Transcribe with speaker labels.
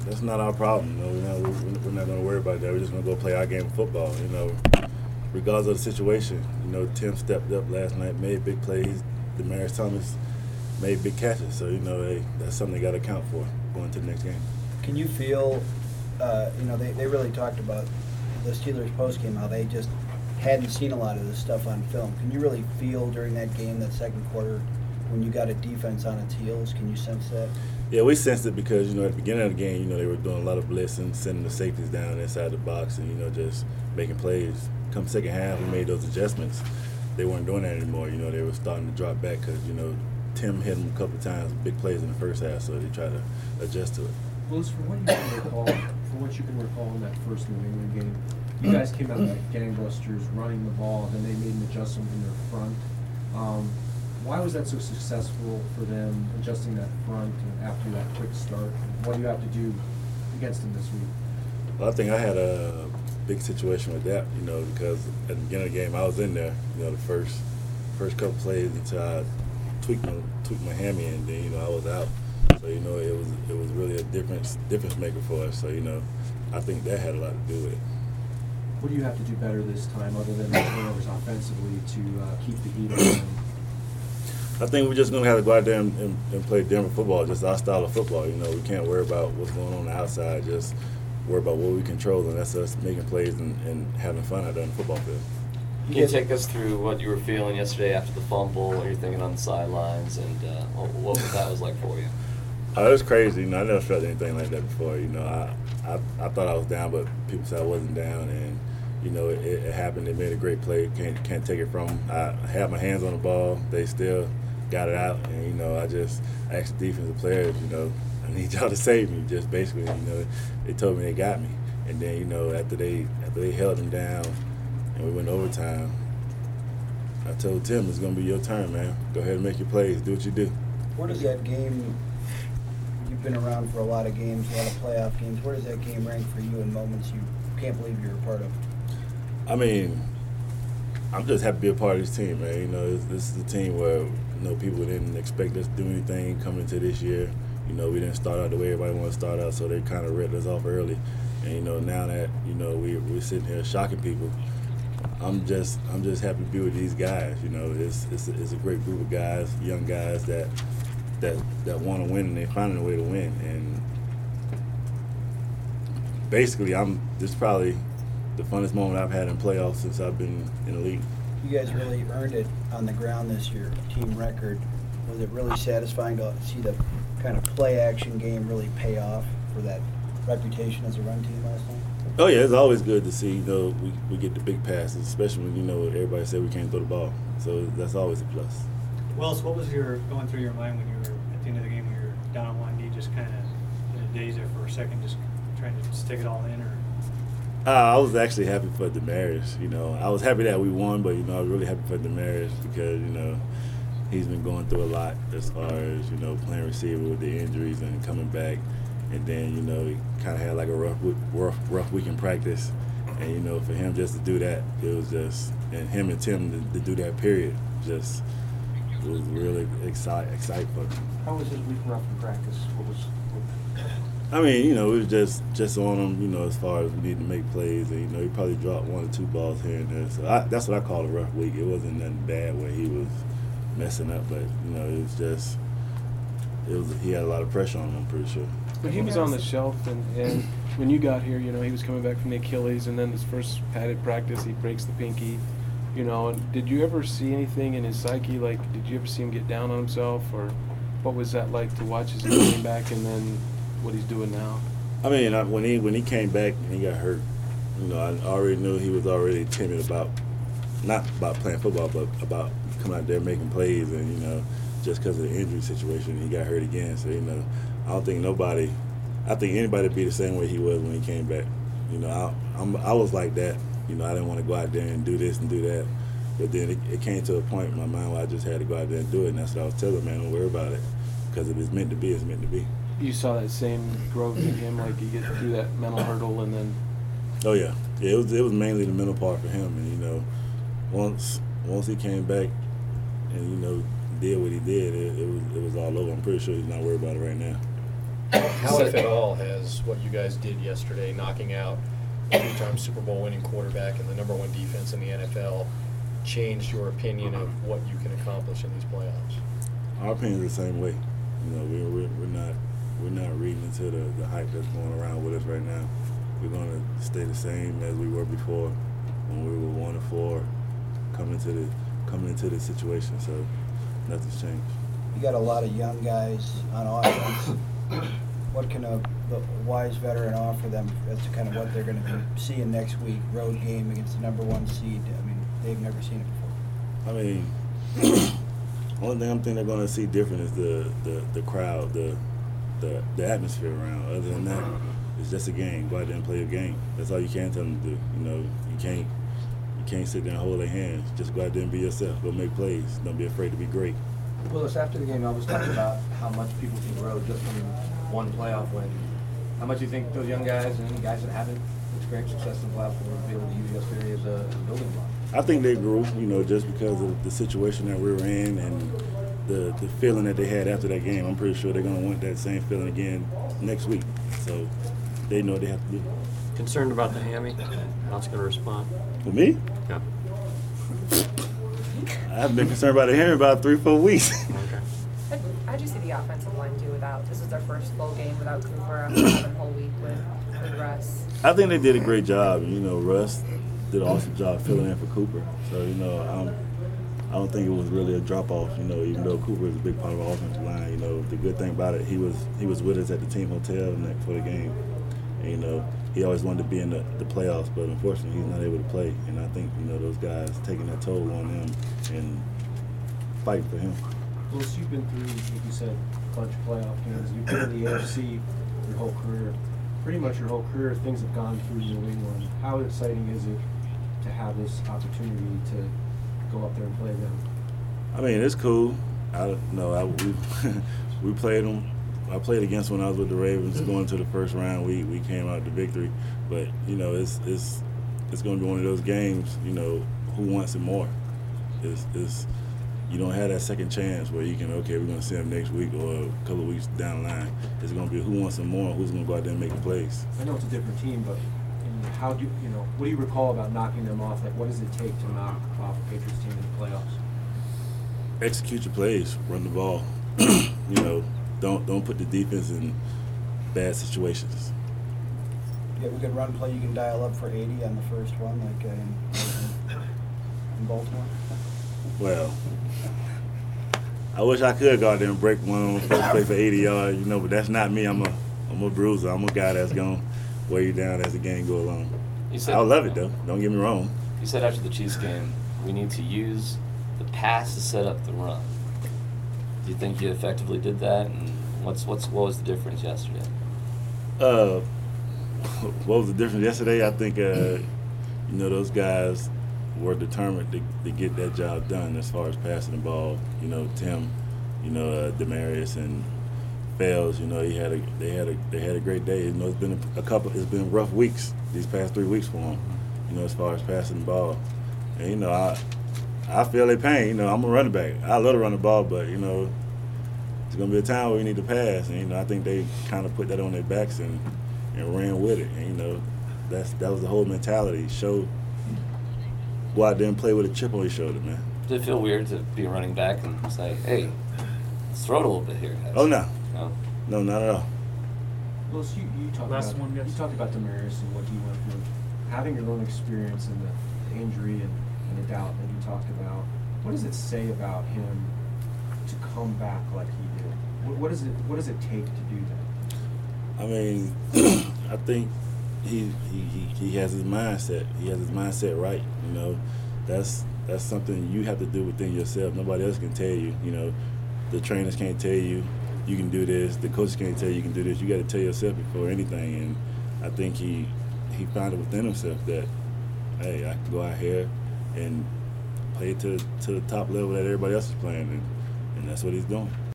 Speaker 1: that's not our problem. We're not going to worry about that. We're just going to go play our game of football. Regardless of the situation. Tim stepped up last night, made big plays. Demaryius Thomas made big catches. So that's something they got to account for going to the next game.
Speaker 2: Can you feel? They really talked about the Steelers post game, how they just hadn't seen a lot of this stuff on film. Can you really feel during that game, that second quarter, when you got a defense on its heels? Can you sense that?
Speaker 1: Yeah, we sensed it because, at the beginning of the game, they were doing a lot of blitzing, sending the safeties down inside the box and, just making plays. Come second half, we made those adjustments. They weren't doing that anymore. They were starting to drop back because, Tim hit them a couple of times, big plays in the first half, so they tried to adjust to it.
Speaker 3: Willis, from what you can recall in that first New England game, you guys came out like gangbusters, running the ball, then they made an adjustment in their front. Why was that so successful for them, adjusting that front after that quick start? What do you have to do against them this week?
Speaker 1: Well, I think I had a big situation with that, because at the beginning of the game I was in there, the first couple plays until I tweaked my hammy, and then I was out. So it was really a difference maker for us. So I think that had a lot to do with it.
Speaker 3: What do you have to do better this time, other than the turnovers offensively, to keep the heat on them?
Speaker 1: I think we're just going to have to go out there and play Denver football, just our style of football. We can't worry about what's going on the outside, just worry about what we control, and that's us making plays and having fun out there on the football field.
Speaker 4: Can you take us through what you were feeling yesterday after the fumble, what you're thinking on the sidelines, and what that was like for you?
Speaker 1: It was crazy. I never felt anything like that before. I thought I was down, but people said I wasn't down, and it happened. They made a great play. Can't take it from them. I had my hands on the ball. They still got it out, and I just asked the defensive players, I need y'all to save me. Just basically, they told me they got me, and then after they held them down, and we went overtime, I told Tim, it's gonna be your turn, man. Go ahead and make your plays. Do what you do.
Speaker 2: Where does that game? You've been around for a lot of games, a lot of playoff games. Where does that game rank for you in moments you can't believe you're a part of?
Speaker 1: I mean, I'm just happy to be a part of this team, man. This is a team where people didn't expect us to do anything coming into this year. We didn't start out the way everybody wanted to start out, so they kind of ripped us off early. And now that we're sitting here shocking people, I'm just happy to be with these guys. It's a great group of guys, young guys that want to win, and they're finding a way to win. And basically, this is probably the funnest moment I've had in playoffs since I've been in the league.
Speaker 2: You guys really earned it on the ground this year, team record. Was it really satisfying to see the kind of play-action game really pay off for that reputation as a run team last night?
Speaker 1: Oh, yeah, it's always good to see, we get the big passes, especially when, everybody said we can't throw the ball. So that's always a plus.
Speaker 5: Wells, what was going through your mind when you were at the end of the game, when you were down on one knee, just kind of in a daze there for a second, just trying to stick it all in? Or
Speaker 1: I was actually happy for Demaryius. I was happy that we won, but, I was really happy for Demaryius because, he's been going through a lot as far as, playing receiver with the injuries and coming back. And then, he kind of had like a rough week in practice. And, for him just to do that, it was just, and him and Tim to do that period, just, it was really exciting for him.
Speaker 3: How was his week rough in practice?
Speaker 1: I mean, it was just on him, as far as we need to make plays. And, he probably dropped 1 or 2 balls here and there. So that's what I call a rough week. It wasn't nothing bad where he was messing up, but, it was just, he had a lot of pressure on him, I'm pretty sure.
Speaker 6: But he was on the shelf, and when you got here, he was coming back from the Achilles, and then his first padded practice, he breaks the pinky. Did you ever see anything in his psyche? Like, did you ever see him get down on himself, or what was that like to watch his game back and then what he's doing now?
Speaker 1: I mean, when he came back and he got hurt, I already knew he was already timid about, not about playing football, but about coming out there making plays, and just because of the injury situation, he got hurt again. So I don't think I think anybody would be the same way he was when he came back. I was like that. I didn't want to go out there and do this and do that. But then it came to a point in my mind where I just had to go out there and do it, and that's what I was telling him, man, don't worry about it. Because if it's meant to be, it's meant to be.
Speaker 6: You saw that same growth in him, like you get through that mental hurdle and then...
Speaker 1: Oh, yeah. Yeah, it was mainly the mental part for him. And, once he came back and, did what he did, it was all over. I'm pretty sure he's not worried about it right now.
Speaker 7: How, if at all, has what you guys did yesterday, knocking out a two-time Super Bowl winning quarterback and the #1 defense in the NFL, changed your opinion of what you can accomplish in these playoffs?
Speaker 1: Our opinion is the same way. You know, we're not reading into the hype that's going around with us right now. We're going to stay the same as we were before when we were 1-4 coming into the situation. So nothing's changed.
Speaker 2: You got a lot of young guys on offense. What can a wise veteran offer them as to kind of what they're going to be seeing next week? Road game against the '1 seed. I mean, they've never seen it before.
Speaker 1: I mean, only thing I'm thinking they're going to see different is the crowd, the atmosphere around. Other than that, it's just a game. Go out there and play a game. That's all you can tell them to do. You know, you can't sit there and hold their hands. Just go out there and be yourself. Go make plays. Don't be afraid to be great.
Speaker 8: Willis, after the game, Elvis talked about how much people can grow just from one playoff win. How much do you think those young guys and guys that haven't experienced success in the playoffs will be able to use yesterday as a building block?
Speaker 1: I think they grew, you know, just because of the situation that we were in and the feeling that they had after that game. I'm pretty sure they're going to want that same feeling again next week. So they know what they have to do.
Speaker 9: Concerned about the hammy? How's going to respond?
Speaker 1: For me?
Speaker 9: Yeah.
Speaker 1: I've been concerned about the hammy about 3-4 weeks.
Speaker 9: Okay.
Speaker 10: How'd you see the offensive line do without? This is their first full game without Cooper after having a whole week with Russ.
Speaker 1: I think they did a great job. You know, Russ did an awesome job filling in for Cooper. So, you know, I don't think it was really a drop-off, you know, even though Cooper is a big part of our offensive line. You know, the good thing about it, he was with us at the team hotel for the game. And, you know, he always wanted to be in the playoffs, but unfortunately he's not able to play. And I think, you know, those guys taking that toll on him and fighting for him.
Speaker 3: Well, so you've been through, like you said, a bunch of playoff games. You've been in the AFC your whole career. Pretty much your whole career, things have gone through New England. How exciting is it to have this opportunity to go up there and play them?
Speaker 1: I mean, it's cool. We played them. I played against when I was with the Ravens going to the first round. We came out to victory, but you know it's going to be one of those games. You know, who wants it more? It's you don't have that second chance where you can we're going to see them next week or a couple of weeks down the line. It's going to be who wants it more, who's going to go out there and make the plays.
Speaker 3: I know it's a different team, but how do you know? What do you recall about knocking them off? Like, what does it take to knock off a Patriots team in the playoffs?
Speaker 1: Execute your plays, run the ball. You know, don't put the defense in bad situations.
Speaker 2: You have a good run play you can dial up for 80 on the first one, like in Baltimore?
Speaker 1: Well, I wish I could go out there and break one on the first play for 80 yards, you know, but that's not me. I'm a bruiser. I'm a guy that's going to wear you down as the game go along. I love it, though. Don't get me wrong.
Speaker 4: You said after the Chiefs game, we need to use the pass to set up the run. Do you think you effectively did that? And what was the difference yesterday?
Speaker 1: What was the difference yesterday? I think, you know, those guys were determined to get that job done as far as passing the ball. You know, Tim, you know, Demarius and Fells. You know, they had a great day. You know, it's been rough weeks these past 3 weeks for them. You know, as far as passing the ball, and you know, I feel their pain. You know, I'm a running back. I love to run the ball, but you know, it's gonna be a time where we need to pass, and you know, I think they kind of put that on their backs and ran with it. And you know, that was the whole mentality. Go out there and play with a chip on your shoulder, man.
Speaker 4: Did it feel weird to be a running back and say, "Hey, let's throw it a little bit here"?
Speaker 1: Oh no,
Speaker 4: no,
Speaker 1: not at all.
Speaker 3: Well, so you talked about Demarius and what he went through. Having your own experience and the injury and the doubt that you talked about, what does it say about him to come back like he did? What does it take to do that?
Speaker 1: I mean, I think he has his mindset. He has his mindset right. You know, that's something you have to do within yourself. Nobody else can tell you. You know, the trainers can't tell you can do this. The coaches can't tell you can do this. You got to tell yourself before anything. And I think he found it within himself that, hey, I can go out here and play to the top level that everybody else is playing, and that's what he's doing.